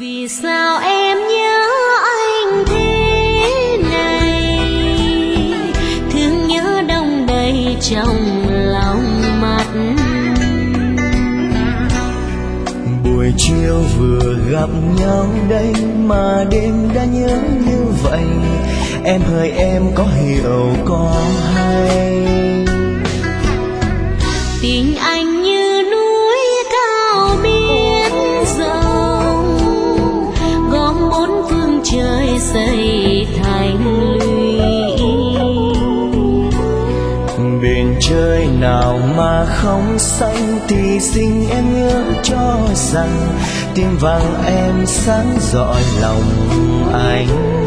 Vì sao em nhớ anh thế này, thương nhớ đông đầy trong lòng mắt. Buổi chiều vừa gặp nhau đây mà đêm đã nhớ như vậy, em hỡi em có hiểu có hay. Tình anh như núi cao biển rộng, gom bốn phương trời xây thành lũy. Biển trời nào mà không xanh thì xin em nhớ cho rằng tim vàng em sáng rọi lòng anh.